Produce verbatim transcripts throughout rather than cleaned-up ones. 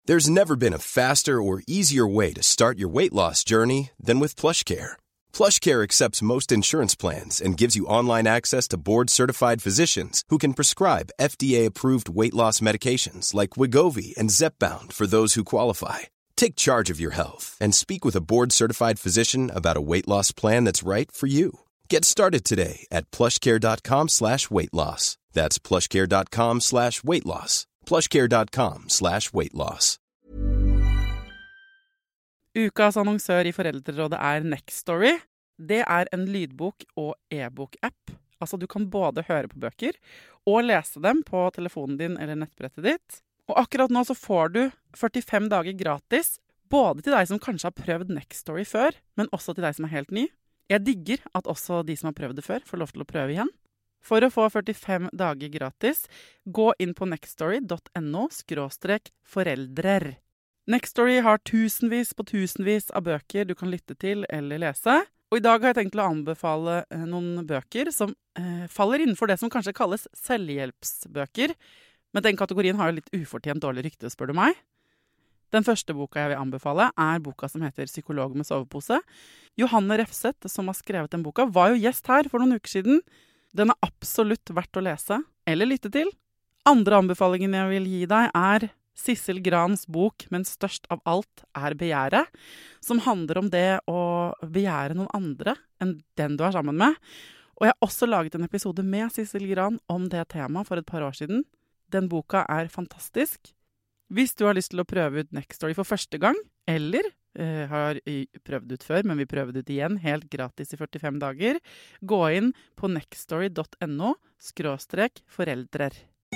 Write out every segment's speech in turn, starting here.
There's never been a faster or easier way to start your weight loss journey than with PlushCare. PlushCare accepts most insurance plans and gives you online access to board-certified physicians who can prescribe F D A-approved weight loss medications like Wegovy and Zepbound for those who qualify. Take charge of your health and speak with a board-certified physician about a weight loss plan that's right for you. Get started today at plushcare.com slash weight loss. That's plushcare.com slash weight loss. plushcare.com slash weight loss. Ukas annonsør i Foreldrerådet er Nextory. Det er en lydbok- og e-bok-app. Altså, du kan både høre på bøker og lese dem på telefonen din eller nettbrettet ditt. Og akkurat nå så får du førtifem dager gratis, både til deg som kanskje har prøvd Nextory før, men også til deg som er helt ny. Jeg digger at også de som har prøvd det før, får lov til å prøve igjen. For å få førtifem dager gratis, gå inn på nextory.no skråstrek foreldrer. Nextory har tusenvis på tusenvis av bøker du kan lytte til eller lese. Og i dag har jeg tenkt å anbefale noen bøker som eh, faller innenfor det som kanskje kalles selvhjelpsbøker. Men den kategorien har jo litt ufortjent dårlig rykte, spør du meg. Den første boka jeg vil anbefale er boka som heter Psykolog med sovepose. Johanne Refseth, som har skrevet den boka, var jo gjest her for noen uker siden. Den er absolutt verdt å lese eller lytte til. Andre anbefalingen jeg vil gi deg er Sissel Grans bok «Men størst av alt er begjæret», som handler om det å begjære noen andre enn den du er sammen med. Og jeg har også laget en episode med Sissel Gran om det temaet for et par år siden. Den boka er fantastisk. Hvis du har lyst til å prøve ut Nextory for første gang, eller eh, har prøvd ut før, men vi prøver ut igjen helt gratis i førtifem dager, gå inn på nextory.no skråstrek foreldrer.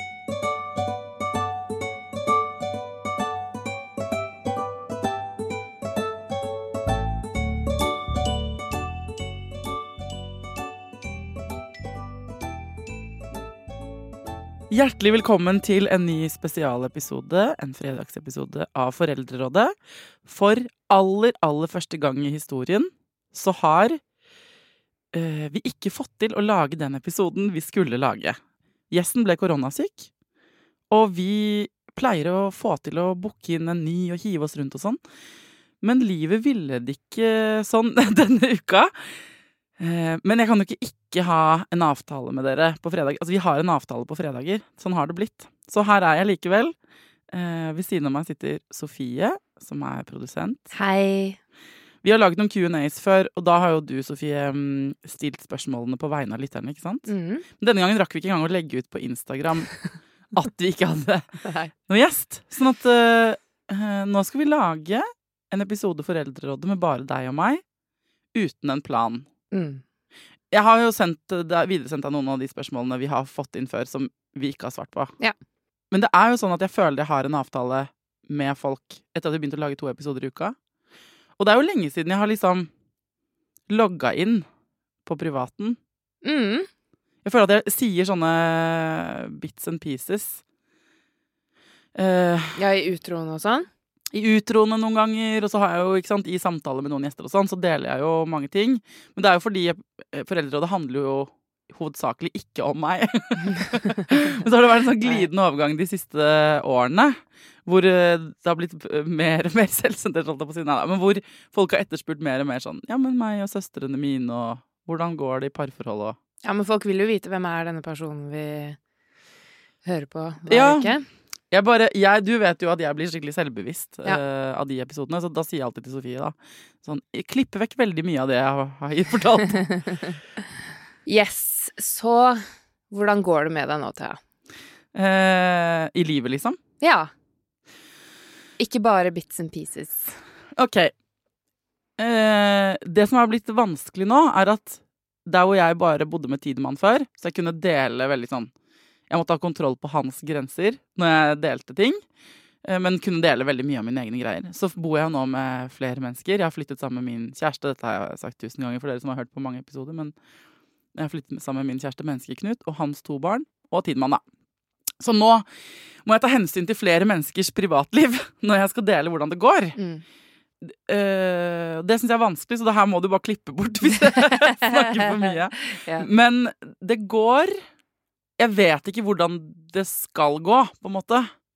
Hjertelig velkommen til en ny spesialepisode, en fredagsepisode av Foreldrerådet. For aller, aller første gang i historien så har øh, vi ikke fått til å lage den episoden vi skulle lage. Gjesten ble koronasyk, og vi pleier å få til å booke inn en ny og hive oss rundt og sånn. Men livet ville det ikke sånn denne uka. Men jeg kan jo ikke ikke ha en avtale med dere på fredag. Altså, vi har en avtale på fredager. Sånn har det blitt. Så her er jeg likevel. Eh, ved siden av meg sitter Sofie, som er produsent. Hei. Vi har laget noen Q and A's før, og da har jo du, Sofie, stilt spørsmålene på vegne av lytterne, ikke sant? Mm. Men denne gangen rakk vi ikke engang å legge ut på Instagram at vi ikke hadde noen gjest. Sånn at eh, nå skal vi lage en episode Foreldrerådet med bare deg og meg, uten en plan. Mm. Jeg har jo sendt, videresendt deg noen av de spørsmålene vi har fått inn før, som vi ikke har svart på. Ja. Men det er jo sånn at jeg føler jeg har en avtale med folk etter at vi begynte å lage to episoder i uka. Og det er jo lenge siden jeg har liksom logget inn på privaten. Mm. Jeg føler at jeg sier sånne bits and pieces. Uh, ja, i utroen og sånn? I utroene noen ganger, og så har jeg jo, ikke sant, i samtale med noen gjester og sånn, så deler jeg jo mange ting. Men det er jo fordi jeg, Foreldrerådet handler jo hovedsakelig ikke om meg. Men så har det vært en sånn glidende overgang de siste årene, hvor det har blitt mer og mer selvsentrert, holdt jeg på å si, nei, men hvor folk har etterspurt mer og mer sånn, ja, men meg og søstrene mine, og hvordan går det i parforhold, og... Ja, men folk vil jo vite hvem er denne personen vi hører på, hva ja. Ikke? Jeg bare, jeg, du vet jo at jeg blir skikkelig selvbevisst ja. uh, av de episodene, så da sier jeg alltid til Sofie da, sånn, jeg klipper vekk veldig mye av det jeg har, har fortalt. Yes, så hvordan går det med deg nå, Thea? Uh, I livet, liksom? Ja. Ikke bare bits and pieces. Ok. Uh, det som har blitt vanskelig nå, er at der hvor jeg bare bodde med Tidemann før, så jeg kunne dele veldig sånn, jeg måtte ha kontroll på hans grenser når jeg delte ting, men kunne dele veldig mye av mine egne greier. Så bor jeg nå med flere mennesker. Jeg har flyttet sammen med min kjæreste. Dette har jeg sagt tusen ganger for dere som har hørt på mange episoder, men jeg har flyttet sammen med min kjæreste Menneskeknut og hans to barn, og Tidemann da. Så nå må jeg ta hensyn til flere menneskers privatliv når jeg skal dele hvordan det går. Mm. Uh, det synes jeg er vanskelig, så det her må du bare klippe bort hvis jeg snakker for mye. Ja. Men det går... Jeg vet ikke hvordan det skal gå, på en måte.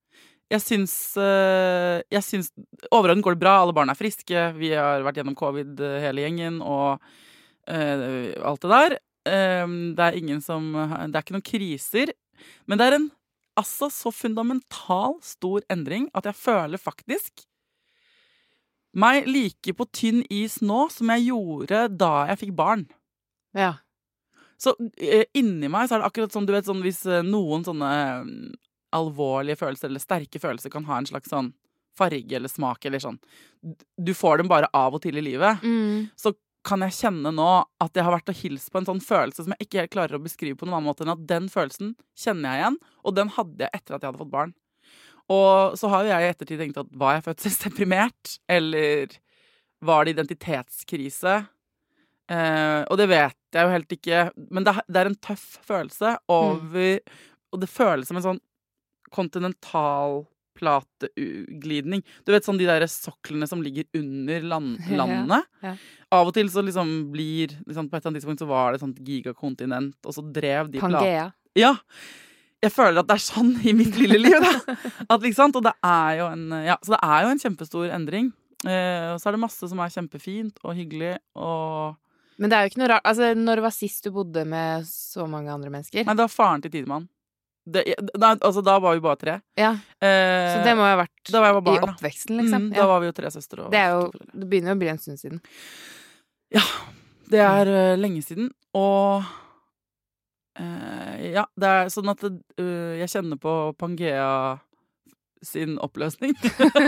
Jeg syns, øh, jeg syns overordnet går det bra, alle barn er friske, vi har vært gjennom covid hele gjengen, og øh, alt det der. Um, det er ingen som, det er ikke noen kriser, men det er en altså så fundamental stor endring at jeg føler faktisk meg like på tynn is nå som jeg gjorde da jeg fikk barn. Ja. Så eh, inni meg så er det akkurat sånn, du vet, sånn hvis eh, noen sånne eh, alvorlige følelser eller sterke følelser kan ha en slags sånn farge eller smak eller sånn. Du får dem bare av og til i livet. Mm. Så kan jeg kjenne nå at jeg har vært og hilst på en sånn følelse som jeg ikke helt klarer å beskrive på noen annen måte enn at den følelsen kjenner jeg igjen, og den hadde jeg etter at jeg hadde fått barn. Og så har jo jeg i ettertid tenkt at var jeg fødselsdeprimert, eller var det identitetskrise? Eh, og det vet jeg jo helt ikke, men det, det er en tøff følelse over, mm. og det føles som en sånn kontinentalplateglidning. Du vet sånn de der soklene som ligger under land, landene. Ja, ja. Av og til så liksom blir, liksom på et eller annet tidspunkt så var det sånt gigakontinent, og så drev de platene. Pangea. Ja. Jeg føler at det er sånn i mitt lille liv, da. At, liksom, og det er jo en, ja, så det er jo en kjempestor endring. Eh, og så er det masse som er kjempefint og hyggelig, og men det er jo ikke noe rart. Altså, når var sist du bodde med så mange andre mennesker? Nei, det var faren til Tidemann. Det, da, altså, da var vi bare tre. Ja, eh, så det må jo ha vært da var jeg barn, i oppveksten, liksom. Mm, ja. Da var vi jo tre søstre. Og det, er jo, det begynner jo å bli en stund siden. Ja, det er uh, lenge siden. Og uh, ja, det er sånn at uh, jeg kjenner på Pangea sin oppløsning.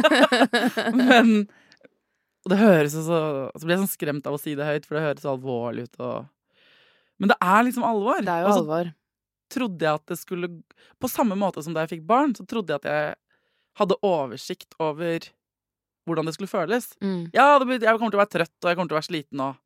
Men og det høres jo så så blir jeg sånn skremt av å si det høyt, for det høres så alvorlig ut. Og men det er liksom alvor. Det er jo alvor. Trodde jeg at det skulle på samme måte som da jeg fikk barn, så trodde jeg at jeg hadde oversikt over hvordan det skulle føles. Mm. Ja, det, jeg kommer til å være trøtt, og jeg kommer til å være sliten, og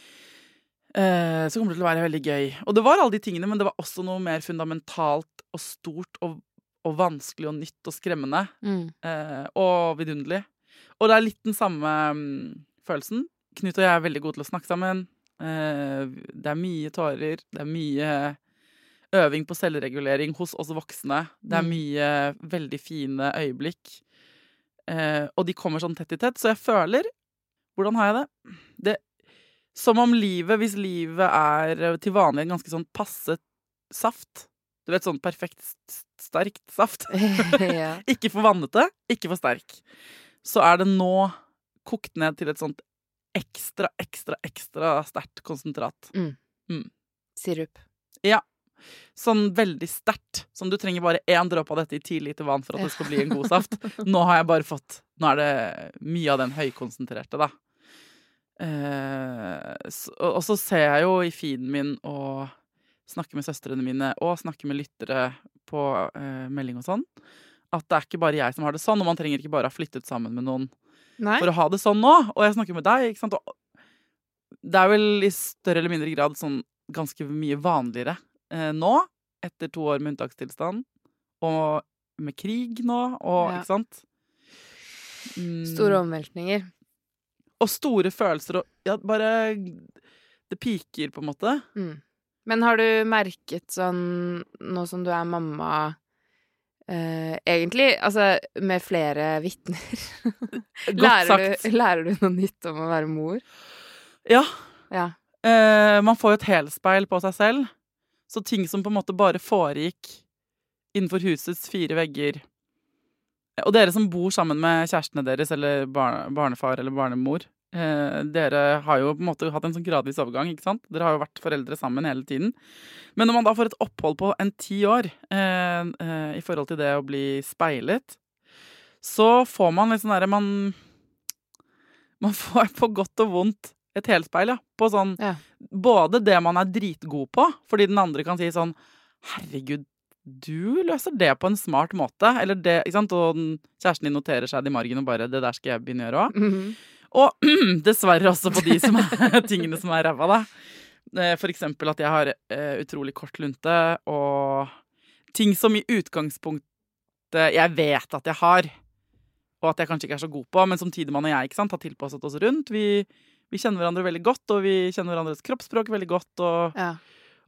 eh, så kommer det til å være veldig gøy. Og det var alle de tingene, men det var også noe mer fundamentalt og stort og, og vanskelig og nytt og skremmende. Mm. Eh, og vidunderlig. Og det er litt den samme um, følelsen. Knut og jeg er veldig gode til å snakke sammen. Eh, det er mye tårer, det er mye øving på selvregulering hos oss voksne. Det er mye veldig fine øyeblikk. Eh, og de kommer sånn tett i tett. Så jeg føler hvordan har jeg det? Det som om livet, hvis livet er til vanlig en ganske sånn passe saft. Du vet, sånn perfekt sterkt saft. Ja. Ikke for vannete, ikke for sterk. Så er det nå kokt ned til et sånt ekstra, ekstra, ekstra sterkt konsentrat. Mm. Mm. Sirup. Ja. Sånn veldig sterkt. Som du trenger bare én dråpe av dette i ti liter vann for at det skal bli en god saft. Nå har jeg bare fått Nå er det mye av den høykonsentrerte, da. Eh, så, og så ser jeg jo i feeden min og snakker med søstrene mine og snakker med lyttere på eh, melding og sånn, at det er ikke bare jeg som har det sånn, og man trenger ikke bare ha flyttet sammen med noen Nei. For å ha det sånn nå. Og jeg snakker med deg, ikke sant? Og det er vel i større eller mindre grad sånn ganske mye vanligere eh, nå, etter to år med unntakstilstand, og med krig nå, og Ja. ikke sant? Mm. Store omveltninger. Og store følelser, og ja, bare det piker på en måte. Mm. Men har du merket sånn, nå som du er mamma, eh, egentlig, altså med flere vitner, Godt lærer, sagt. du, lærer du noe nytt om å være mor? Ja. Ja. Eh, man får jo et helspeil på seg selv. Så ting som på en måte bare foregikk innenfor husets fire vegger. Og dere som bor sammen med kjærestene deres, eller barne, barnefar eller barnemor, eh, dere har jo på en måte hatt en sånn gradvis overgang, ikke sant? Dere har jo vært foreldre sammen hele tiden. Men når man da får et opphold på en ti år, eh, eh, i forhold til det å bli speilet, så får man litt sånn derre, man, man får på godt og vondt et helspeil, ja. På sånn, Ja. både det man er dritgod på, fordi den andre kan si sånn, herregud, du løser det på en smart måte, eller det, ikke sant? Og den, kjæresten din noterer seg det i margen og bare, det der skal jeg begynne å gjøre også. Mhm. Og dessverre også på de som er tingene som er ræva, da. Eh, For eksempel at jeg har eh, utrolig kort lunte, og ting som i utgangspunktet jeg vet at jeg har, og at jeg kanskje ikke er så god på, men som Tidemann og jeg, ikke sant, har tilpasset oss rundt. Vi, vi kjenner hverandre veldig godt, og vi kjenner hverandres kroppsspråk veldig godt, og, Ja.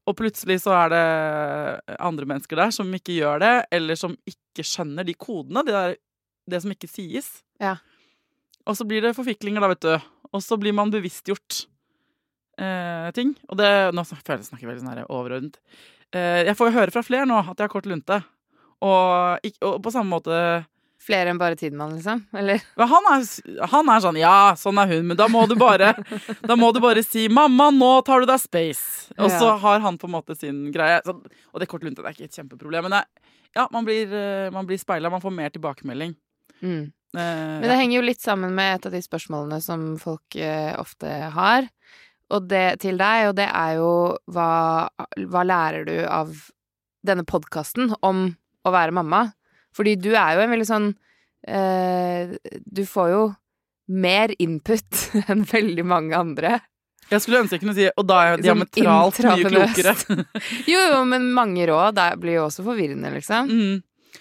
Og plutselig så er det andre mennesker der som ikke gjør det, eller som ikke skjønner de kodene, det, der, det som ikke sies. Ja. Og så blir det forfiklinger da, vet du. Og så blir man bevisstgjort eh, ting. Og det, nå føler jeg snakker veldig sånn her overordnet. Eh, jeg får jo høre fra flere nå at jeg har kort lunte. Og, og på samme måte... Flere enn bare Tidemann, liksom? Eller? Han er, han er sånn, ja, sånn er hun, men da må du bare, da må du bare si, mamma, nå tar du deg space. Og så har han på en måte sin greie. Så, og det kortlunte, det er ikke et kjempeproblem. Men det, ja, man blir, man blir speilet, man får mer tilbakemelding. Mm. Eh, men det ja. henger jo litt sammen med et av de spørsmålene som folk eh, ofte har. Og det til deg, og det er jo, hva, hva lærer du av denne podcasten om å være mamma? Fordi du er jo en veldig sånn eh, du får jo mer input enn veldig mange andre. Jeg skulle ønske jeg kunne si, og da er jeg diametralt mye klokere. jo, jo, men mange råd det blir jo også forvirrende, liksom. Mm.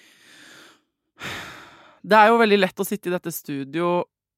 Det er jo veldig lett å sitte i dette studio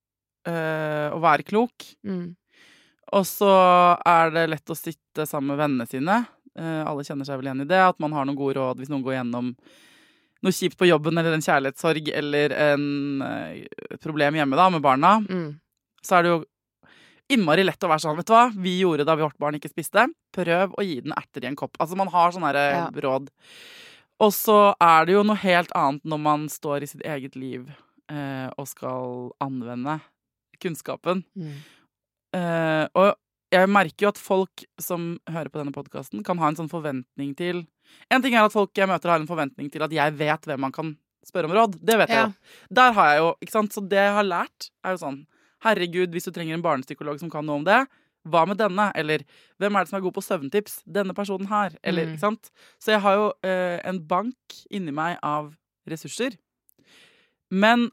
eh, og være klok. Mm. Og så er det lett å sitte sammen med vennene sine. Eh, alle kjenner seg vel igjen i det, at man har noen gode råd hvis noen går gjennom noe kjipt på jobben, eller en kjærlighetssorg, eller en uh, problem hjemme da, med barna, mm. så er det jo innmari lett å være sånn, vet du hva, vi gjorde da vårt barn ikke spiste, prøv å gi den erter i en kopp. Altså man har sånne ja. råd. Og så er det jo noe helt annet når man står i sitt eget liv uh, og skal anvende kunnskapen. Mm. Uh, og jeg merker jo at folk som hører på denne podcasten kan ha en sånn forventning til. En ting er at folk jeg møter har en forventning til at jeg vet hvem man kan spørre om råd. Det vet ja. jeg jo. Der har jeg jo, ikke sant? Så det jeg har lært er jo sånn, herregud, hvis du trenger en barnepsykolog som kan noe om det, hva med denne? Eller, hvem er det som er god på søvntips? Denne personen her. Eller, mm. ikke sant? Så jeg har jo eh, en bank inni meg av ressurser. Men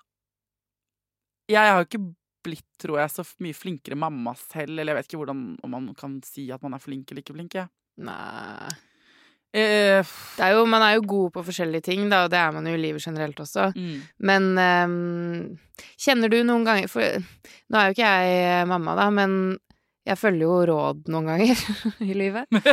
jeg har jo ikke blitt, tror jeg, så mye flinkere mamma selv, eller jeg vet ikke hvordan, om man kan si at man er flink eller ikke flink. Nei. Eh, det er jo, man er jo god på forskjellige ting, da, og det er man jo i livet generelt også. Mm. Men um, kjenner du noen ganger, for nå er jo ikke jeg mamma da, men jeg følger jo råd noen ganger i livet.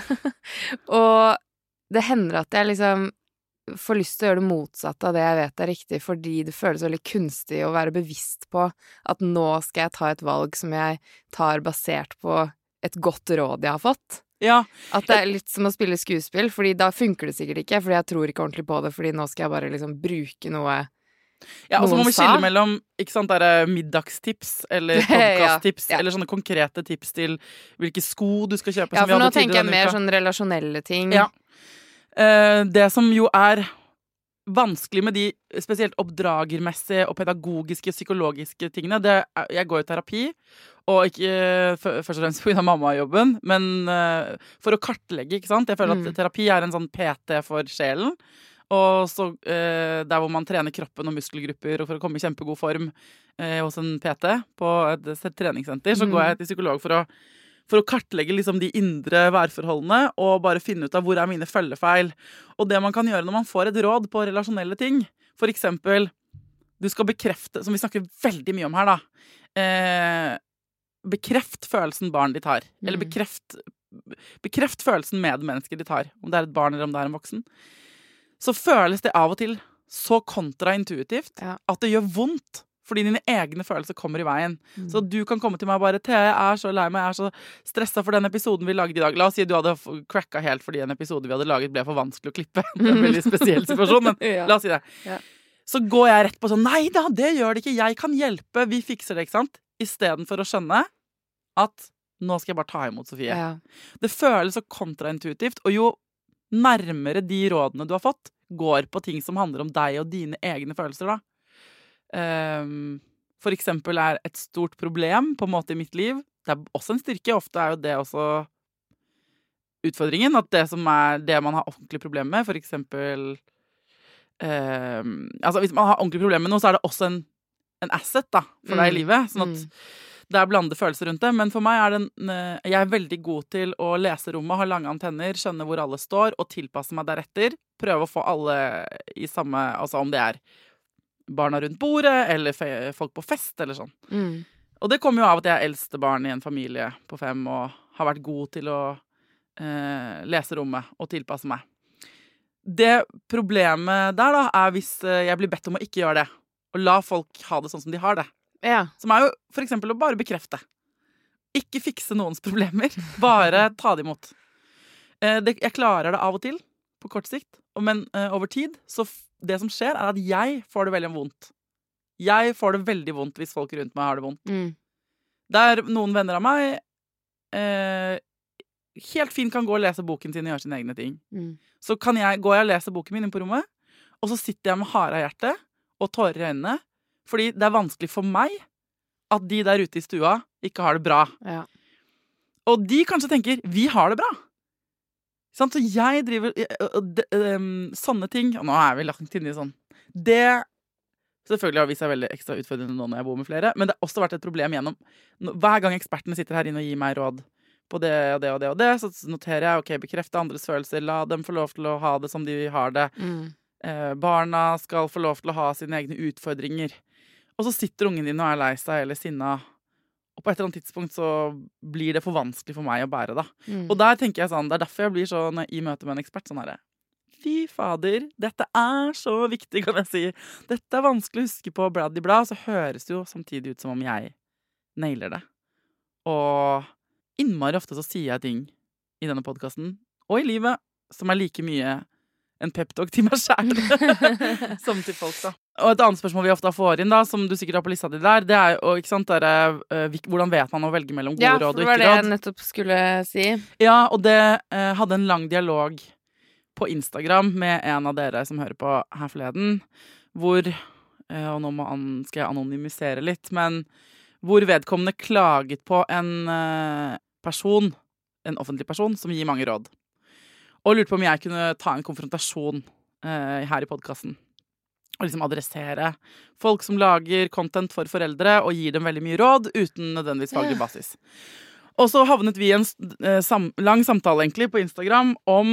Og det hender at jeg liksom får lyst til å gjøre det motsatte av det jeg vet er riktig, fordi det føles veldig kunstig å være bevisst på at nå skal jeg ta et valg som jeg tar basert på et godt råd jeg har fått. Ja. At det er litt som å spille skuespill, fordi da funker det sikkert ikke, fordi jeg tror ikke ordentlig på det, fordi nå skal jeg bare liksom bruke noe ja, og så må vi skille mellom, ikke sant, der middagstips eller podcasttips, ja, ja. Eller sånne konkrete tips til hvilke sko du skal kjøpe. Ja, for nå tenker jeg mer sånn relasjonelle ting. Ja. Uh, det som jo er vanskelig med de spesielt oppdragermessige og pedagogiske og psykologiske tingene, det er, jeg går i terapi, og ikke uh, først og fremst på grunn av mamma-jobben, men uh, for å kartlegge, ikke sant? Jeg føler mm. at terapi er en sånn P T for sjelen, og så uh, der hvor man trener kroppen og muskelgrupper og for å komme i kjempegod form uh, hos en P T på et, et treningssenter, så mm. går jeg til psykolog for å For å kartlegge liksom de indre værforholdene og bare finne ut av hvor er mine følgefeil. Og det man kan gjøre når man får et råd på relasjonelle ting, for eksempel, du skal bekrefte, som vi snakker veldig mye om her da, eh, bekreft følelsen barn ditt har. Mm. Eller bekreft, bekreft følelsen medmennesker ditt har, om det er et barn eller om det er en voksen. Så føles det av og til så kontraintuitivt ja. At det gjør vondt. Fordi dine egne følelser kommer i veien. Mm. Så du kan komme til meg og bare Thea, jeg er så lei meg, jeg er så stresset for den episoden vi lagde i dag. La oss si du hadde cracka helt fordi en episode vi hadde laget ble for vanskelig å klippe. Det er en veldig spesiell situasjon, men ja. La oss si det. Ja. Så går jeg rett på sånn, nei da, det gjør det ikke, jeg kan hjelpe, vi fikser det, ikke sant? I stedet for å skjønne at nå skal jeg bare ta imot Sofie. Ja. Det føles så kontraintuitivt, og jo nærmere de rådene du har fått, går på ting som handler om deg og dine egne følelser da. Um, for eksempel er et stort problem på en måte i mitt liv. Det er også en styrke, ofte er jo det også utfordringen, at det som er det man har ordentlig problem med, for eksempel um, altså hvis man har ordentlig problem med noe, så er det også en, en asset da, for deg i livet, sånn at mm. det er blandede følelser rundt det, men for meg er det en, jeg er veldig god til å lese rommet, ha lange antenner, skjønne hvor alle står, og tilpasse meg deretter, prøve å få alle i samme, altså om det er barna rundt bordet, eller fe- folk på fest, eller sånn. Mm. Og det kommer jo av at jeg er eldste barn i en familie på fem, og har vært god til å eh, leserommet og tilpasse meg. Det problemet der da, er hvis jeg blir bedt om å ikke gjøre det, og la folk ha det sånn som de har det. Ja. Som er jo for eksempel å bare bekrefte. Ikke fikse noens problemer, bare ta det imot. Eh, det, jeg klarer det av og til, på kort sikt, men eh, over tid, så f- det som skjer er at jeg får det veldig vondt. Jeg får det veldig vondt hvis folk rundt meg har det vondt. Mm. Der noen venner av meg eh, helt fint kan gå og lese boken sin og gjøre sine egne ting. Mm. Så kan jeg, går jeg og leser boken min inn på rommet, og så sitter jeg med hare i hjertet og tårer i øynene, fordi det er vanskelig for meg at de der ute i stua ikke har det bra. Ja. Og de kanskje tenker, vi har det bra. Sånn, så jeg driver um, sånne ting, og nå er vi lagt inn i sånn. Det selvfølgelig har vist seg veldig ekstra utfordrende nå når jeg bor med flere, men det har også vært et problem gjennom hver gang ekspertene sitter her inne og gir meg råd på det og det og det og det, så noterer jeg, ok, bekrefte andres følelser, la dem få lov til å ha det som de har det. Mm. Eh, barna skal få lov til å ha sine egne utfordringer. Og så sitter ungen din og er lei seg eller sinna, og på et eller annet tidspunkt så blir det for vanskelig for meg å bære da. Mm. Og der tenker jeg sånn, det er derfor jeg blir sånn i møte med en ekspert sånn her, fy fader, dette er så viktig, kan jeg si. Dette er vanskelig å huske på blad i blad, så høres det jo samtidig ut som om jeg nailer det. Og innmari ofte så sier jeg ting i denne podcasten, og i livet, som er like mye en pep-talk til meg selv, som til folk da. Og et annet spørsmål vi ofte får inn da, som du sikkert har på lista di der, det er jo, ikke sant, der, uh, hvordan vet man å velge mellom gode ja, råd og ikke råd? Ja, for det ikke var det råd? jeg nettopp skulle si. Ja, og det uh, hadde en lang dialog på Instagram med en av dere som hører på her forleden, hvor, uh, og nå må an, skal jeg anonymisere litt, men hvor vedkommende klaget på en uh, person, en offentlig person, som gir mange råd. Og lurte på om jeg kunne ta en konfrontasjon uh, her i podcasten. Og liksom adressere folk som lager content for foreldre og gir dem veldig mye råd uten nødvendigvis faglig basis. Og så havnet vi i en uh, sam- lang samtale egentlig på Instagram om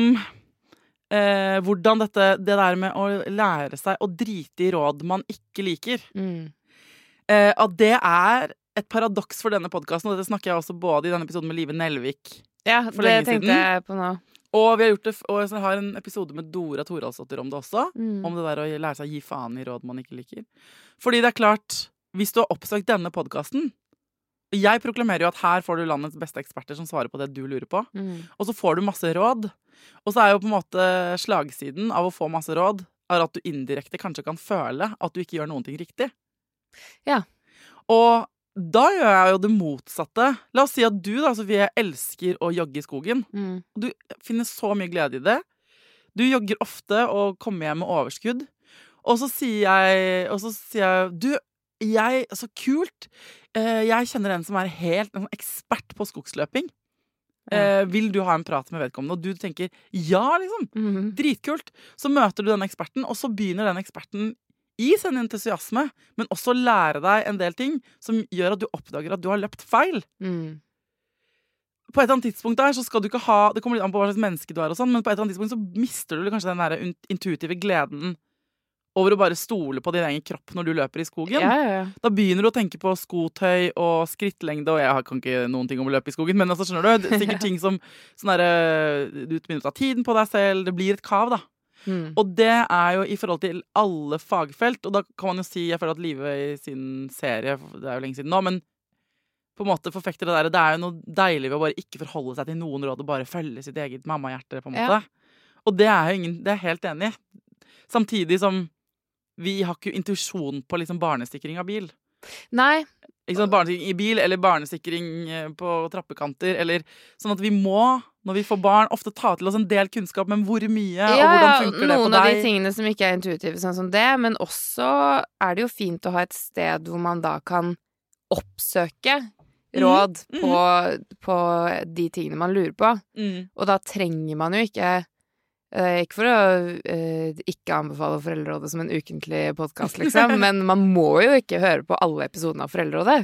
uh, hvordan dette, det der med å lære seg å drite i råd man ikke liker. Mm. Uh, at det er et paradoks for denne podcasten, og det snakker jeg også både i denne episoden med Live Nelvik Ja, for det lenge tenkte siden. jeg på nå. Og vi har gjort det, og jeg har en episode med Dora Thoraldsdottir om det også, Mm. om det der å lære seg å gi faen i råd man ikke liker. Fordi det er klart, hvis du har oppsøkt denne podcasten, jeg proklamerer jo at her får du landets beste eksperter som svarer på det du lurer på, Mm. og så får du masse råd, og så er jo på en måte slagsiden av å få masse råd, er at du indirekte kanskje kan føle at du ikke gjør noen ting riktig. Ja. Og da gjør jeg jo det motsatte. La oss si at du da, Sofie, elsker å jogge i skogen. Mm. Du finner så mye glede i det. Du jogger ofte og kommer hjem med overskudd. Og så sier jeg, og så sier jeg du, jeg, så kult. Eh, jeg kjenner en som er helt en ekspert på skogsløping. Eh, vil du ha en prat med vedkommende? Og du tenker, ja, liksom. Mm. Dritkult. Så møter du den eksperten, og så begynner den eksperten i sin entusiasme, men også lære deg en del ting som gjør at du oppdager at du har løpt feil. Mm. På et eller annet tidspunkt der, så skal du ikke ha, det kommer litt an på hva slags menneske du er og sånn, men på et eller annet tidspunkt så mister du kanskje den der intuitive gleden over å bare stole på din egen kropp når du løper i skogen. Ja, ja, ja. Da begynner du å tenke på skotøy og skrittlengde, og jeg kan ikke noen ting om å løpe i skogen, men altså, skjønner du, det er sikkert ting som sånn der, du begynner å ta tiden på deg selv, det blir et kav da. Mm. Og det er jo i forhold til alle fagfelt, og da kan man jo si, jeg føler at Live i sin serie, det er jo lenge siden nå, men på en måte forfekter det der, det er jo noe deilig ved å bare ikke forholde seg til noen råd og bare følge sitt eget mammahjerte, på en måte. Ja. Og det er jo ingen, det er helt enig. Samtidig som vi har ikke intuisjon på liksom barnesikring av bil. Nei. Ikke sant, barnesikring i bil, eller barnesikring på trappekanter, eller sånn at vi må, når vi får barn, ofte ta til oss en del kunnskap, men hvor mye, Ja, og hvordan funker det på deg? noen av de tingene som ikke er intuitive sånn som det, men også er det jo fint å ha et sted hvor man da kan oppsøke råd Mm. på, på de tingene man lurer på. Mm. Og da trenger man jo ikke eh, ikke for å eh, ikke anbefale Foreldrerådet som en ukentlig podcast, liksom, men man må jo ikke høre på alle episodene av Foreldrerådet.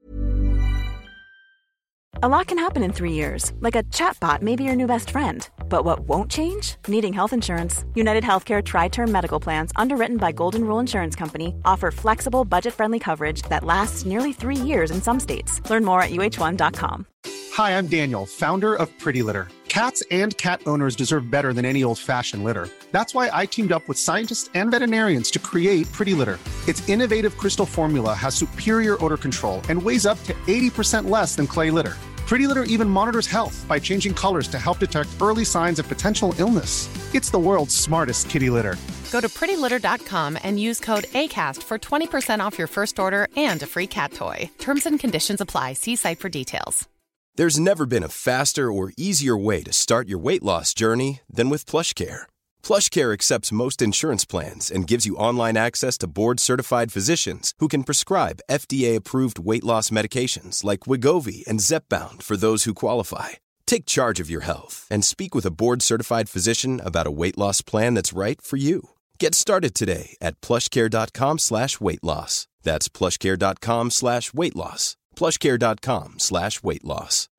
A lot can happen in three years, like a chatbot may be your new best friend. But what won't change? Needing health insurance. United Healthcare Tri-Term Medical Plans, underwritten by Golden Rule Insurance Company, offer flexible, budget-friendly coverage that lasts nearly three years in some states. Learn more at U H one dot com. Hi, I'm Daniel, founder of Pretty Litter. Cats and cat owners deserve better than any old-fashioned litter. That's why I teamed up with scientists and veterinarians to create Pretty Litter. Its innovative crystal formula has superior odor control and weighs up to eighty percent less than clay litter. Pretty Litter even monitors health by changing colors to help detect early signs of potential illness. It's the world's smartest kitty litter. Go to pretty litter dot com and use code ACAST for twenty percent off your first order and a free cat toy. Terms and conditions apply. See site for details. There's never been a faster or easier way to start your weight loss journey than with PlushCare. PlushCare accepts most insurance plans and gives you online access to board-certified physicians who can prescribe F D A-approved weight loss medications like Wegovy and Zepbound for those who qualify. Take charge of your health and speak with a board-certified physician about a weight loss plan that's right for you. Get started today at plushcare.com slash weight loss. That's plushcare.com slash weight loss. plushcare.com slash weight loss.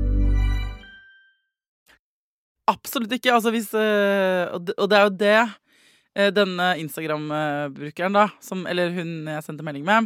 Absolutt ikke. Altså hvis, og det er jo det denne Instagram-brukeren da, som, eller hun jeg sendte melding med,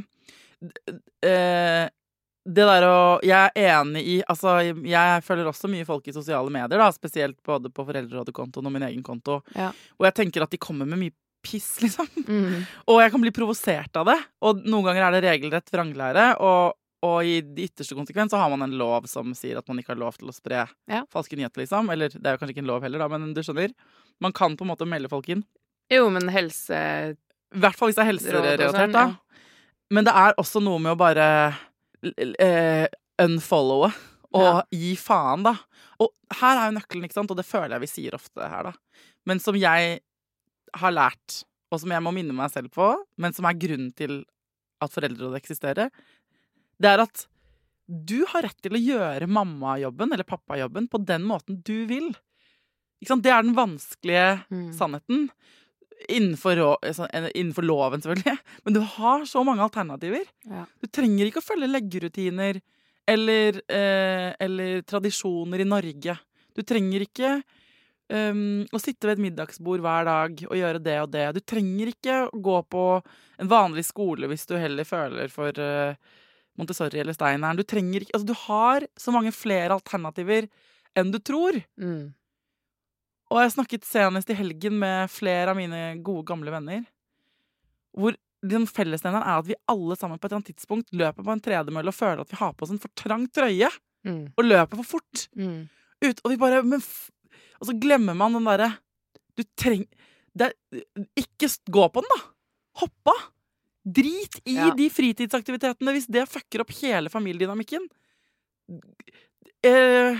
det der å, jeg er enig i, altså jeg følger også mye folk i sosiale medier da, spesielt både på foreldrerådekontoen og min egen konto, ja. Og jeg tenker at de kommer med mye piss liksom, mm. Og jeg kan bli provosert av det, og noen ganger er det regelrett vranglære, og Og i de ytterste konsekvens så har man en lov som sier at man ikke har lov til å spre ja. Falske nyheter, liksom. Eller det er jo kanskje ikke en lov heller, da, men du skjønner. Man kan på en måte melde folk inn. Jo, men helse... I hvert fall hvis det er helserelatert, da. Ja. Men det er også noe med å bare uh, unfollowe og ja. Gi faen, da. Og her er jo nøkkelen, ikke sant? Og det føler jeg vi sier ofte her, da. Men som jeg har lært, og som jeg må minne meg selv på, men som er grunnen til at foreldrerådet eksisterer, det er at du har rett til å gjøre mammajobben eller pappajobben på den måten du vil. Ikke sant? Det er den vanskelige mm. sannheten. Innenfor, innenfor loven, selvfølgelig. Men du har så mange alternativer. Ja. Du trenger ikke å følge leggerutiner eller, eh, eller tradisjoner i Norge. Du trenger ikke um, å sitte ved et middagsbord hver dag og gjøre det og det. Du trenger ikke å gå på en vanlig skole hvis du heller føler for... Uh, Montessori eller Steineren. Du trenger ikke, altså du har så mange flere alternativer enn du tror. Mm. Og jeg snakket senest i helgen med flere av mine gode gamle venner, hvor den fellesnevneren er at vi alle sammen på et eller annet tidspunkt løper på en tredemølle og føler at vi har på oss en for trang trøye, mm. og løper for fort. Mm. Ut, og vi bare, men f- og så glemmer man den derre, du trenger, det er, ikke gå på den da, hoppa. Drit i ja. De fritidsaktivitetene hvis det fucker opp hele familiedynamikken. Eh,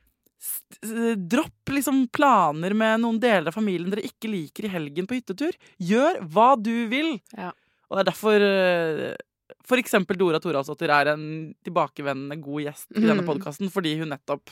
st- dropp liksom planer med noen deler av familien dere ikke liker i helgen på hyttetur. Gjør hva du vil. Ja. Og det er derfor eh, for eksempel Dora Toralsdottir er en tilbakevendende god gjest i denne podcasten, fordi hun nettopp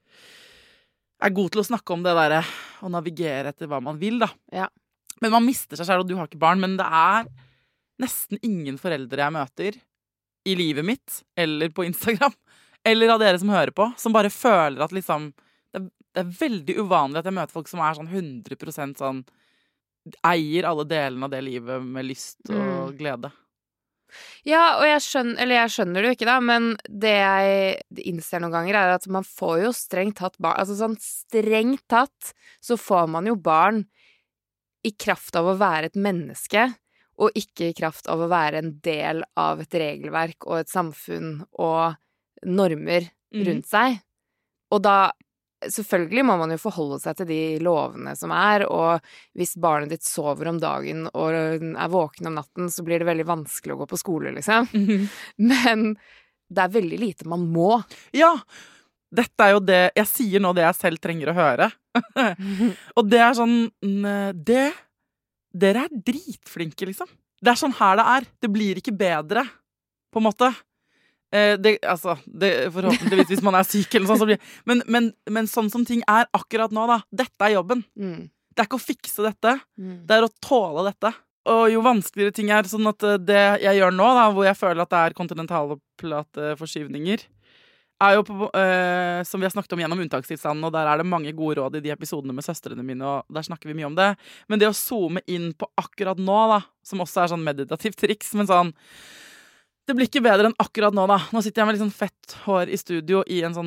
er god til å snakke om det der og navigere etter hva man vil da. Ja. Men man mister seg selv, og du har ikke barn, men det er nesten ingen foreldre jeg møter i livet mitt, eller på Instagram, eller av dere som hører på, som bare føler at liksom, det er, det er veldig uvanlig at jeg møter folk som er sånn hundre prosent sånn, eier alle delene av det livet med lyst og mm. glede. Ja, og jeg skjønner, eller jeg skjønner det jo ikke da, men det jeg innser noen ganger er at man får jo strengt tatt barn, altså sånn strengt tatt, så får man jo barn i kraft av å være et menneske, og ikke i kraft av å være en del av et regelverk og et samfunn og normer rundt mm. seg. Og da, selvfølgelig må man jo forholde seg til de lovene som er, og hvis barnet ditt sover om dagen og er våken om natten, så blir det veldig vanskelig å gå på skole, liksom. Mm. Men det er veldig lite man må. Ja, dette er jo det, jeg sier nå det jeg selv trenger å høre. Og det er sånn, det... Dere er dritflinke, liksom. Det er sånn her det er. Det blir ikke bedre, på en måte. Eh, det, altså, det, forhåpentligvis hvis man er syk eller sånn, så blir men, men, men sånn som ting er akkurat nå, da. Dette er jobben. Mm. Det er ikke å fikse dette. Mm. Det er å tåle dette. Og jo vanskeligere ting er, sånn at det jeg gjør nå, da, hvor jeg føler at det er kontinentalplateforskyvninger, er jo på, øh, som vi har snakket om gjennom unntakstilstanden, og der er det mange gode råd i de episodene med søstrene mine, og der snakker vi mye om det. Men det å zoome inn på akkurat nå, da, som også er sånn meditativt triks, men sånn, det blir ikke bedre enn akkurat nå, da. Nå sitter jeg med litt sånn fett hår i studio i en sånn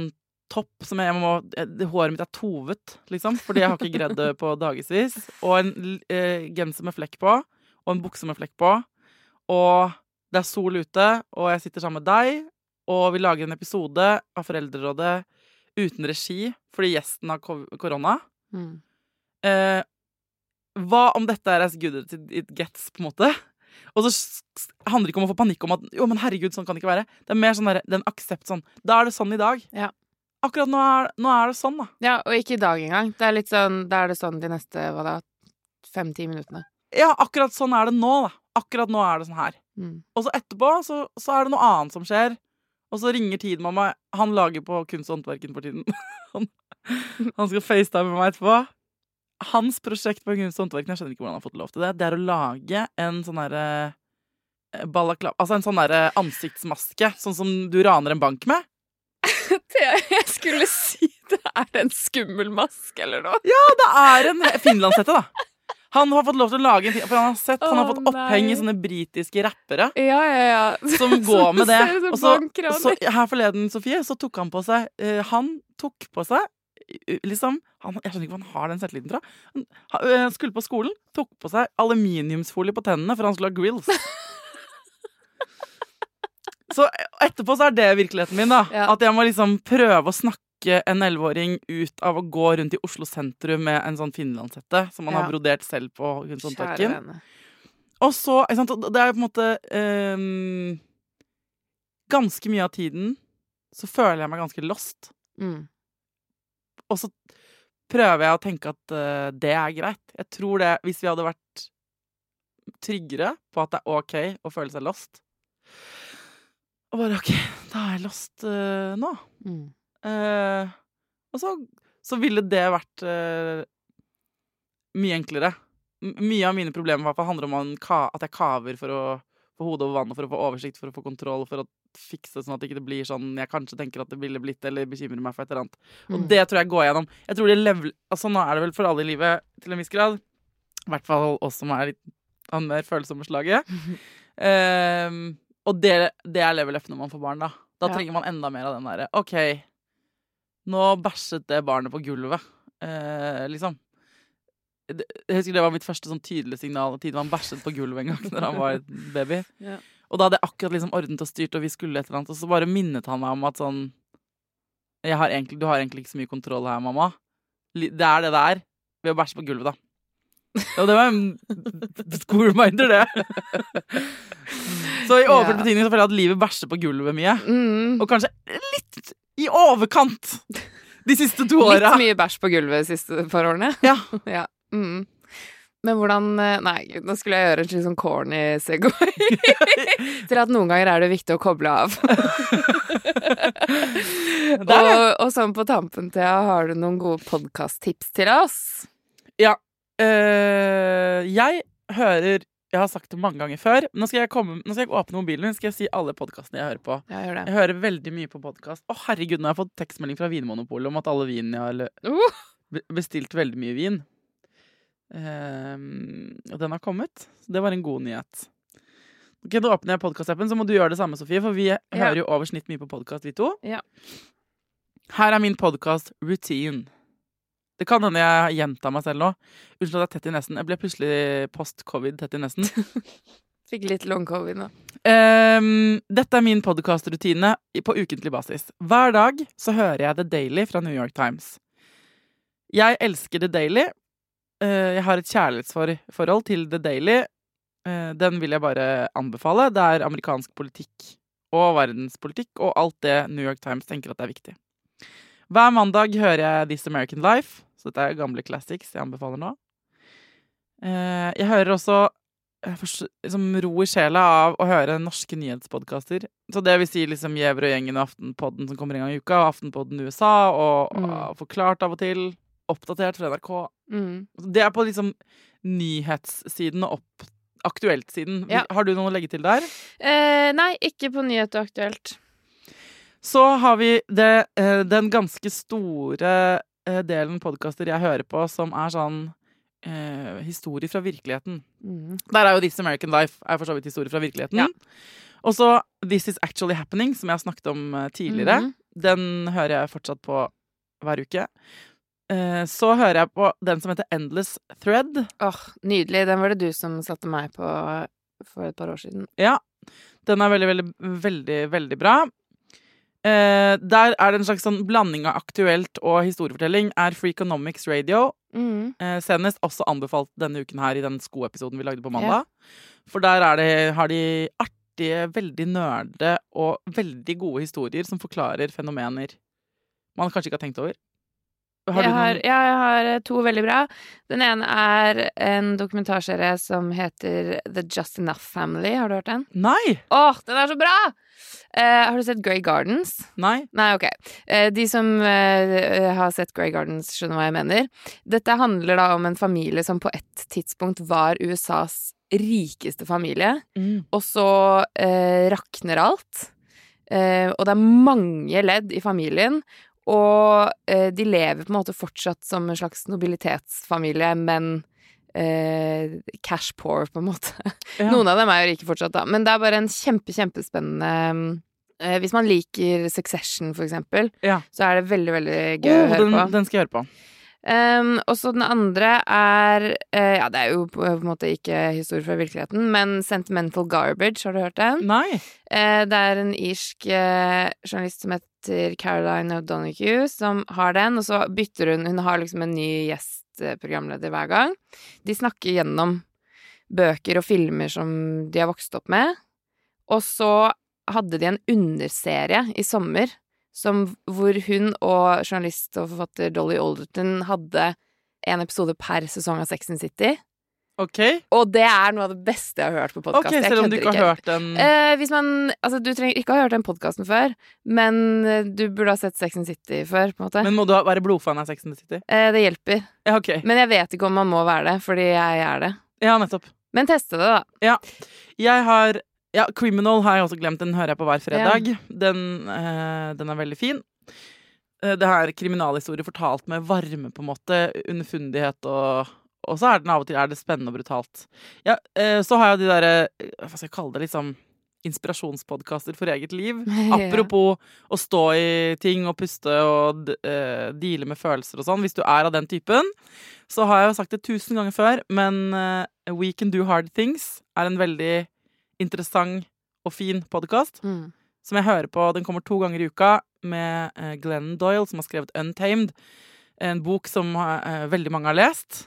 topp som jeg må det, håret mitt er tovet, liksom, fordi jeg har ikke gredd det på dagevis. Og en eh, genser med flekk på, og en bukse med flekk på. Og det er sol ute, og jeg sitter sammen med deg, og vi lager en episode av Foreldrerådet uten regi, fordi gjesten har korona. Mm. Eh, hva om dette er as good as it gets, på en måte? Og så handler det ikke om å få panikk om at jo, men herregud, sånn kan det ikke være. Det er mer sånn der, den aksept sånn. Da er det sånn i dag. Ja. Akkurat nå er, nå er det sånn, da. Ja, og ikke i dag engang. Det er litt sånn, da er det sånn de neste, hva da, fem-ti minuttene. Ja, akkurat sånn er det nå, da. Akkurat nå er det sånn her. Mm. Og så etterpå så, så er det noe annet som skjer. Og så ringer Tidmamma. Han lager på Kunst og håndverken for tiden. han, han skal facetime med meg etterpå. Hans prosjekt på Kunst og håndverken, jeg skjønner ikke hvordan han har fått lov til det, det er å lage en sånn derre balaklava, altså en sånn derre ansiktsmaske, sånn som du raner en bank med. Jeg skulle si det er en skummel maske eller noe. Ja, det er en finlandshette, da. Han har fått lov til å lage en, for han har sett, han har fått Å, oppheng i nei. sånne britiske rappere Ja, ja, ja. som går med det. Ser ut som Og så, bankraner. så her forleden, Sofie, så tok han på seg eh, Han tok på seg eh, liksom, han, jeg skjønner ikke hva han har den selvtilliten fra. Han ha- eh, skulle på skolen, tok på seg aluminiumsfolie på tennene for han skulle ha grills. Så etterpå så er det virkeligheten min, da. Ja. At jeg må liksom prøve å snakke en elleveåring ut av å gå rundt i Oslo sentrum med en sånn finlandshette som man Ja. har brodert selv på Kunst og Kjære håndverken. vene. Og så, ikke sant, det er på en måte ehm, ganske mye av tiden så føler jeg meg ganske lost. Mm. Og så prøver jeg å tenke at eh, det er greit. Jeg tror det, hvis vi hadde vært tryggere på at det er ok å føle seg lost. Og bare ok, da er jeg lost eh, nå. Mm. Eh, og så, så ville det vært eh, mye enklere. M mye av mine problemer i hvert fall handler om en ka at jeg kaver for å få hodet over vannet, for å få oversikt, for å få kontroll, for å fikse sånn at det ikke blir sånn jeg kanskje tenker at det ville blitt, eller bekymrer meg for et eller annet. Og Mm. det tror jeg går gjennom. Jeg tror det level, altså nå er det vel for alle i livet til en viss grad. I hvert fall oss som er litt av den mer følsomme slaget. um, og det, det er level up når man får barn, da. Da Ja. trenger man enda mer av den derre OK, nå bæsjet det barnet på gulvet. Eh, liksom. Det, jeg husker det var mitt første sånn tydelige signal. Tiden han bæsjet på gulvet en gang når han var et baby. Ja. Og da hadde jeg akkurat liksom ordnet og styrt, og vi skulle et eller annet. Og så bare minnet han meg om at sånn jeg har egentlig, Du har egentlig ikke så mye kontroll her, mamma. Li- Det er det det er ved å bæsje på gulvet, da. Og det var en god reminder, det. Så i overført Ja. betydning så føler jeg at livet bæsjer på gulvet mye. Mm. Og kanskje litt i overkant de siste to åra. Litt mye bæsj på gulvet de siste par årene. Ja. Ja. Mm. Men hvordan eh, Nei, gud, nå skulle jeg gjøre en slik sånn corny segway. Til at noen ganger er det viktig å koble av. Det er det. og, og sånn på tampen, Thea, har du noen gode podcast-tips til oss? Ja. Eh, jeg hører Jeg har sagt det mange ganger før. Nå skal jeg, komme, nå skal jeg åpne mobilen min, skal jeg si alle podcastene jeg hører på. Ja, gjør det. Jeg hører veldig mye på podcast. Å herregud, nå har jeg fått tekstmelding fra Vinmonopolet om at alle vinene jeg har lø- Uh, be- bestilt veldig mye vin. Ehm, og den har kommet. Så det var en god nyhet. Ok, Da åpner jeg podcast-appen, så må du gjøre det samme, Sofie. For vi hører jo over snitt mye på podcast, vi to. Ja. Her er min podcast Routine. Det kan hende jeg gjentar meg selv nå. Unnskyld at jeg er tett i nesten. Jeg ble plutselig post-covid tett i nesten. fikk litt long covid nå. Ehm, dette er min podcast-rutine i- på ukentlig basis. Hver dag så hører jeg The Daily fra New York Times. Jeg elsker The Daily. Eh, jeg har et kjærlighetsforhold til The Daily. Eh, den vil jeg bare anbefale. Det er amerikansk politikk og verdenspolitikk og alt det New York Times tenker at det er viktig. Hver mandag hører jeg This American Life. Så dette er gamle classics jeg anbefaler nå. Eh, jeg hører også jeg får liksom ro i sjela av å høre norske nyhetspodcaster. Så det vil si liksom Gjever og gjengen og Aftenpodden som kommer en gang i uka, og Aftenpodden U S A, og, og Mm. Forklart av og til. Oppdatert fra N R K. Mm. Det er på liksom nyhetssiden og opp, aktuelt-siden. Ja. Har du noe å legge til der? Eh, nei, ikke på Nyhet og Aktuelt. Så har vi det, eh, den ganske store eh, delen podcaster jeg hører på, som er sånn eh, historie fra virkeligheten. Mm. Der er jo This American Life er for så vidt historie fra virkeligheten. Ja. Og så This Is Actually Happening, som jeg har snakket om eh, tidligere. Mhm. Den hører jeg fortsatt på hver uke. Uh, så hører jeg på den som heter Endless Thread. Åh, oh, nydelig. Den var det du som satte meg på for et par år siden. Ja, den er veldig, veldig, veldig, veldig bra. Uh, der er det en slags sånn blanding av aktuelt og historiefortelling er Freakonomics Radio. Mm. Uh, senest også anbefalt denne uken her i den sko-episoden vi lagde på mandag. Ja. For der er det, har de artige, veldig nørde og veldig gode historier som forklarer fenomener man kanskje ikke har tenkt over. Har jeg, du har, noen? ja, jeg har to veldig bra. Den ene er en dokumentarserie som heter The Just Enough Family. Har du hørt den? Nei! Åh, den er så bra! Uh, har du sett Grey Gardens? Nei. Nei, ok. Uh, de som uh, har sett Grey Gardens skjønner hva jeg mener. Dette handler da om en familie som på et tidspunkt var U S A's rikeste familie. Mm. Og så uh, rakner alt. Uh, og det er mange ledd i familien. Og uh, de lever på en måte fortsatt som en slags nobilitetsfamilie, men uh, cash poor, på en måte. Ja. Noen av dem er jo rike fortsatt, da. Men det er bare en kjempe, kjempespennende uh, Hvis man liker Succession, for eksempel, ja. Så er det veldig, veldig gøy oh, å høre den, på. Den skal jeg høre på. Um, og så den andre er uh, ja, det er jo på en måte ikke historie fra virkeligheten, men Sentimental Garbage, har du hørt den? Nei. Uh, det er en irsk uh, journalist som heter Caroline O'Donoghue som har den, og så bytter hun Hun har liksom en ny gjestprogramleder hver gang. De snakker gjennom bøker og filmer som de har vokst opp med, og så hadde de en underserie i sommer Som, hvor hun og journalist og forfatter Dolly Alderton hadde en episode per sesong av Sex and the City. Ok. Og det er noe av det beste jeg har hørt på podcast. Ok, selv om du ikke har hørt den... Eh, hvis man, altså du trenger ikke ha hørt den podcasten før, men du burde ha sett Sex and the City før, på en måte. Men må du være blodfan av Sex and the City? Eh, det hjelper. Ja, ok. Men jeg vet ikke om man må være det, fordi jeg er det. Ja, nettopp. Men teste det, da. Ja. Jeg har... Ja, Criminal har jeg også glemt. Den hører jeg på hver fredag. Ja. Den, eh, den er veldig fin. Eh, det her kriminalhistorie fortalt med varme, på en måte. Underfundighet og... Og så er den av og til er det spennende og brutalt. Ja, eh, så har jeg de der... Hva skal jeg kalle det? Liksom inspirasjonspodcaster for eget liv. Ja. Apropos å stå i ting og puste og eh, deale med følelser og sånn. Hvis du er av den typen, så har jeg jo sagt det tusen ganger før, men eh, We Can Do Hard Things er en veldig... interessant og fin podcast mm. som jeg hører på. Den kommer to ganger i uka med uh, Glennon Doyle, som har skrevet Untamed, en bok som uh, veldig mange har lest.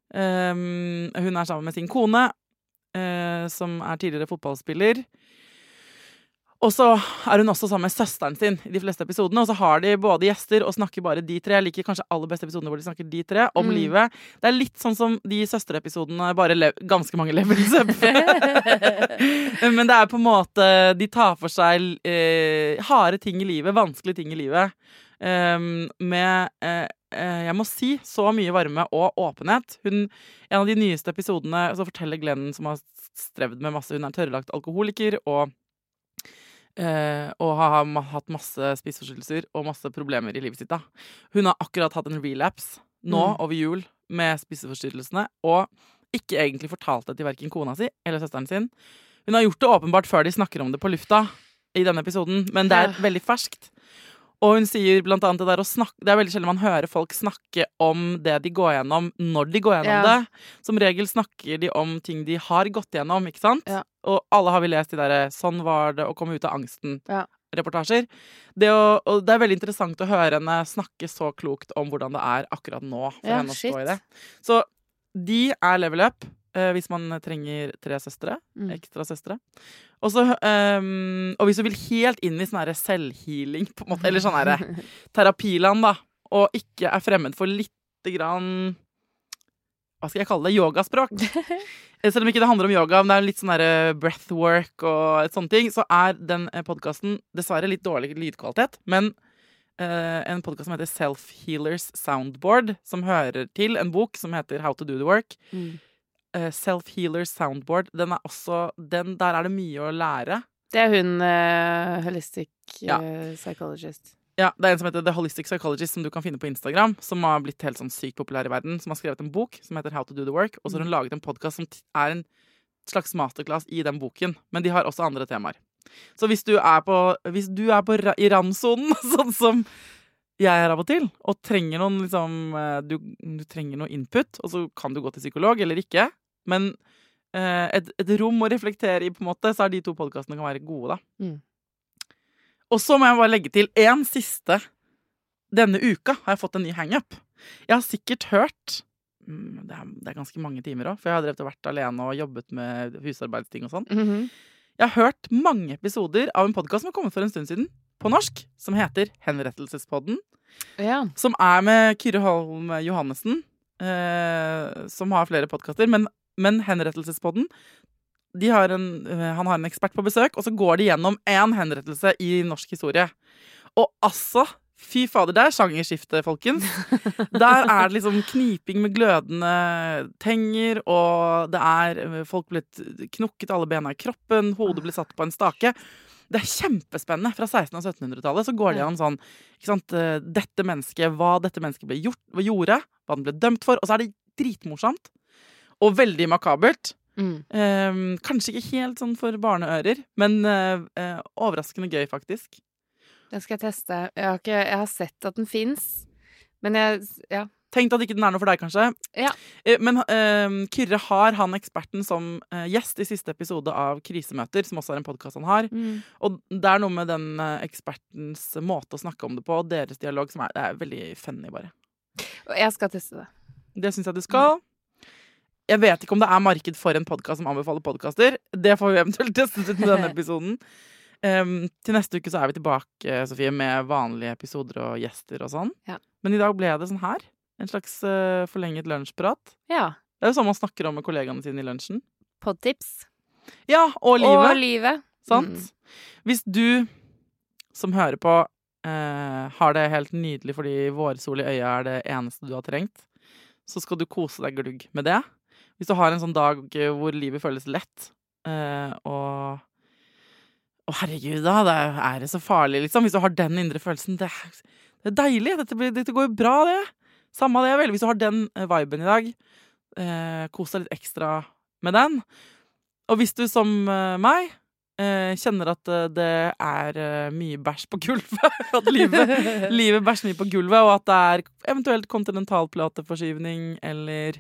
Um, hun er sammen med sin kone, uh, som er tidligere fotballspiller. Og så er hun også sammen med søsteren sin i de fleste episodene, og så har de både gjester og snakker bare de tre. Jeg liker kanskje aller beste episodene hvor de snakker de tre om mm. livet. Det er litt sånn som de søsterepisodene, bare le- ganske mange levels up. Men det er på en måte, de tar for seg eh, harde ting i livet, vanskelige ting i livet, um, med, eh, jeg må si, så mye varme og åpenhet. Hun, en av de nyeste episodene, så forteller Glenn, som har strevd med masse, hun er tørrlagt alkoholiker, og Uh, og har ma- hatt masse spiseforstyrrelser og masse problemer i livet sitt da. Hun har akkurat hatt en relapse nå mm. over jul med spiseforstyrrelsene, og ikke egentlig fortalt det til hverken kona si eller søsteren sin. Hun har gjort det åpenbart før de snakker om det på lufta i denne episoden, men det er ja. veldig ferskt. Og hun sier blant annet det der å snakke, det er veldig sjelden man hører folk snakke om det de går gjennom når de går gjennom ja. det. Som regel snakker de om ting de har gått gjennom, ikke sant? Ja. Og alle har vi lest de der sånn var det å komme ut av angsten ja. reportasjer. Det, å, og det er veldig interessant å høre henne snakke så klokt om hvordan det er akkurat nå for ja, henne å shit. stå i det. Så de er level up eh, hvis man trenger tre søstre, mm. ekstra søstre. Og, så, um, og hvis du vil helt inn i sånn her selvhealing, på en måte, eller sånn her terapiland, da, og ikke er fremmed for lite grann, hva skal jeg kalle det, yogaspråk. Selv om ikke det handler om yoga, men det er litt sånn her breathwork og et sånt ting, så er den podcasten dessverre litt dårlig lydkvalitet, men uh, en podcast som heter Self-Healers Soundboard, som hører til en bok som heter How to Do the Work. Mm. Uh, Self-Healers Soundboard, den er også, den, der er det mye å lære. Det er hun uh, holistic uh, ja. psychologist. Ja, det er en som heter The Holistic Psychologist, som du kan finne på Instagram, som har blitt helt sånn sykt populær i verden, som har skrevet en bok som heter How to Do the Work, og så har hun laget en podcast som t- er en slags masterclass i den boken, men de har også andre temaer. Så hvis du er på, hvis du er på i randsonen, sånn som jeg er av og til, og trenger noen liksom, du, du trenger noe input, og så kan du gå til psykolog eller ikke, men eh, et, et rom å reflektere i på en måte, så er de to podcastene kan være gode da. Mm. Og så må jeg bare legge til en siste. Denne uka har jeg fått en ny hang-up. Jeg har sikkert hørt, det er, det er ganske mange timer også, for jeg har drevet og vært alene og jobbet med husarbeidsting og sånn. Mm-hmm. Jeg har hørt mange episoder av en podcast som har kommet for en stund siden, på norsk, som heter Henrettelsespodden. Ja. Som er med Kyrre Holm Johannessen, eh, som har flere podcaster, men, men Henrettelsespodden, de har en, han har en ekspert på besøk, og så går de gjennom en henrettelse i norsk historie. Og altså, fy fader, det er sjangerskifte, folkens. Der er det liksom kniping med glødende tenger, og det er folk blitt knukket alle bena i kroppen, hodet blir satt på en stake. Det er kjempespennende. Fra seksten- og syttenhundretallet så går det gjennom sånn, ikke sant, dette mennesket, hva dette mennesket ble gjort, hva gjorde, hva den ble dømt for, og så er det dritmorsomt, og veldig makabert. Mm. Um, kanskje ikke helt sånn for barneører, men uh, uh, overraskende gøy, faktisk. Den skal jeg teste. Jeg har, ikke, jeg har sett at den finnes, men jeg, ja. Tenkt at ikke den er noe for deg, kanskje. Ja. Uh, men uh, Kyrre har han eksperten som uh, gjest i siste episode av Krisemøter, som også er en podcast han har. Mm. Og det er noe med den uh, ekspertens måte å snakke om det på, og deres dialog, som er, det er veldig funny, bare. Og jeg skal teste det. Det synes jeg du skal. Mm. Jeg vet ikke om det er marked for en podcast som anbefaler podcaster. Det får vi eventuelt testet ut med denne episoden. Um, til neste uke så er vi tilbake, Sofie, med vanlige episoder og gjester og sånn. Ja. Men i dag ble det sånn her. En slags uh, forlenget lunsjprat. Ja. Det er jo sånn man snakker om med kollegaene sine i lunsjen. Podtips. Ja, og livet. Og livet. Sant? Mm. Hvis du som hører på uh, har det helt nydelig fordi vårsol i øya er det eneste du har trengt, så skal du kose deg glugg med det. Hvis du har en sånn dag hvor livet føles lett, uh, og å herregud da, det er, er det så farlig, liksom. Hvis du har den indre følelsen, det er, det er deilig, dette, blir, dette går jo bra, det. Samme det, vel. Hvis du har den uh, viben i dag, uh, kos deg litt ekstra med den. Og hvis du som uh, meg uh, kjenner at uh, det er uh, mye bæsj på gulvet, at livet, livet bæsjer mye på gulvet, og at det er eventuelt kontinentalplateforskyvning, eller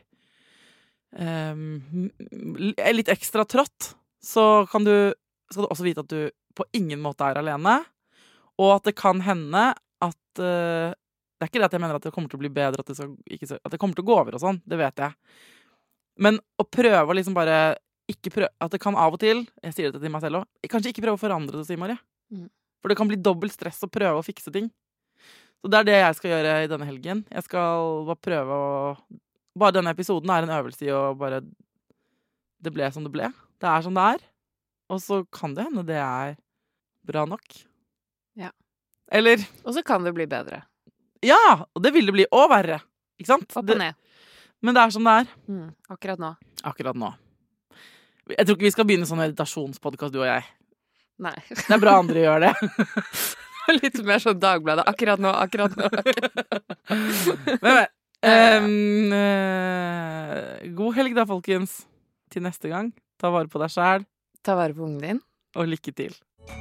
Um, litt ekstra trått, så kan du, skal du også vite at du på ingen måte er alene, og at det kan hende at uh, det er ikke det at jeg mener at det kommer til å bli bedre, at det, skal, ikke, at det kommer til å gå over og sånn, det vet jeg, men å prøve å liksom bare ikke prøve, at det kan av og til, jeg sier det til meg selv også, kanskje ikke prøve å forandre det, sier Marie, mm. for det kan bli dobbelt stress å prøve å fikse ting. Så det er det jeg skal gjøre i denne helgen. Jeg skal bare prøve å Bare denne episoden er en øvelse i å bare Det ble som det ble. Det er som det er. Og så kan det hende det er bra nok. Ja. Eller Og så kan det bli bedre. Ja! Og det vil det bli. Og verre. Ikke sant? Opp og ned. Men det er som det er. Mm, akkurat nå. Akkurat nå. Jeg tror ikke vi skal begynne sånn meditasjonspodcast, du og jeg. Nei. Det er bra andre gjør det. Litt mer sånn Dagbladet. Akkurat nå, akkurat nå. Men, men. Um, uh, god helg da, folkens. Til neste gang. Ta vare på deg selv. Ta vare på ungen din. Og lykke til.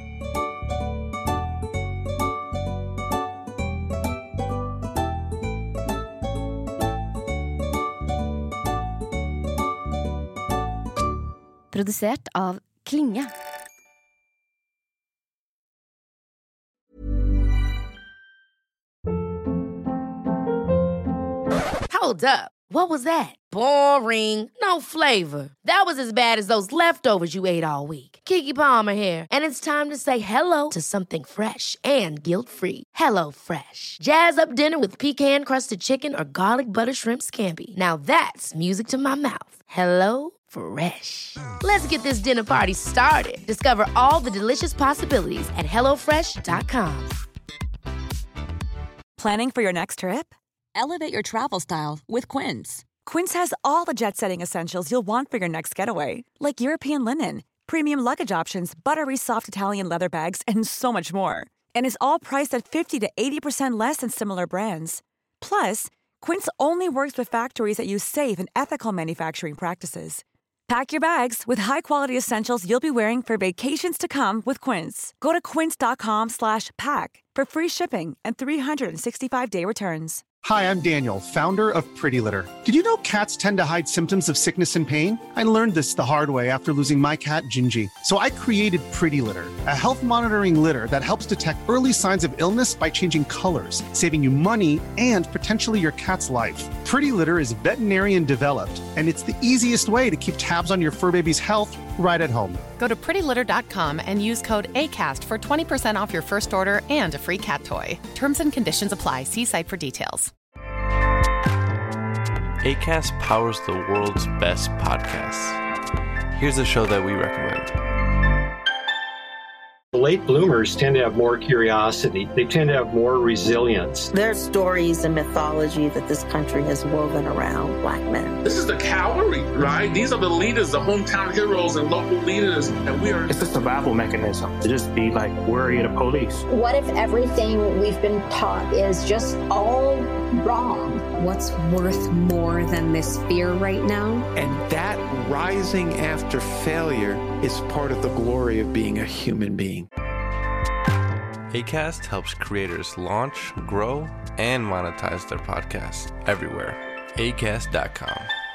Produsert av Klinge. Hold up. What was that? Boring. No flavor. That was as bad as those leftovers you ate all week. Keke Palmer here, and it's time to say hello to something fresh and guilt-free. Hello Fresh. Jazz up dinner with pecan-crusted chicken or garlic butter shrimp scampi. Now that's music to my mouth. Hello Fresh. Let's get this dinner party started. Discover all the delicious possibilities at hello fresh dot com. Planning for your next trip? Elevate your travel style with Quince. Quince has all the jet-setting essentials you'll want for your next getaway, like European linen, premium luggage options, buttery soft Italian leather bags, and so much more. And is all priced at fifty to eighty percent less than similar brands. Plus, Quince only works with factories that use safe and ethical manufacturing practices. Pack your bags with high-quality essentials you'll be wearing for vacations to come with Quince. Go to quince.com slash pack for free shipping and three sixty-five day returns. Hi, I'm Daniel, founder of Pretty Litter. Did you know cats tend to hide symptoms of sickness and pain? I learned this the hard way after losing my cat, Gingy. So I created Pretty Litter, a health monitoring litter that helps detect early signs of illness by changing colors, saving you money and potentially your cat's life. Pretty Litter is veterinarian developed, and it's the easiest way to keep tabs on your fur baby's health right at home. Go to pretty litter dot com and use code ACAST for twenty percent off your first order and a free cat toy. Terms and conditions apply. See site for details. Acast powers the world's best podcasts. Here's a show that we recommend. Late bloomers tend to have more curiosity. They tend to have more resilience. There are stories and mythology that this country has woven around Black men. This is the cavalry, right? These are the leaders, the hometown heroes and local leaders. And we are... It's a survival mechanism to just be like, worry of the police. What if everything we've been taught is just all wrong? What's worth more than this fear right now? And that rising after failure is part of the glory of being a human being. Acast helps creators launch, grow, and monetize their podcasts everywhere. acast dot com.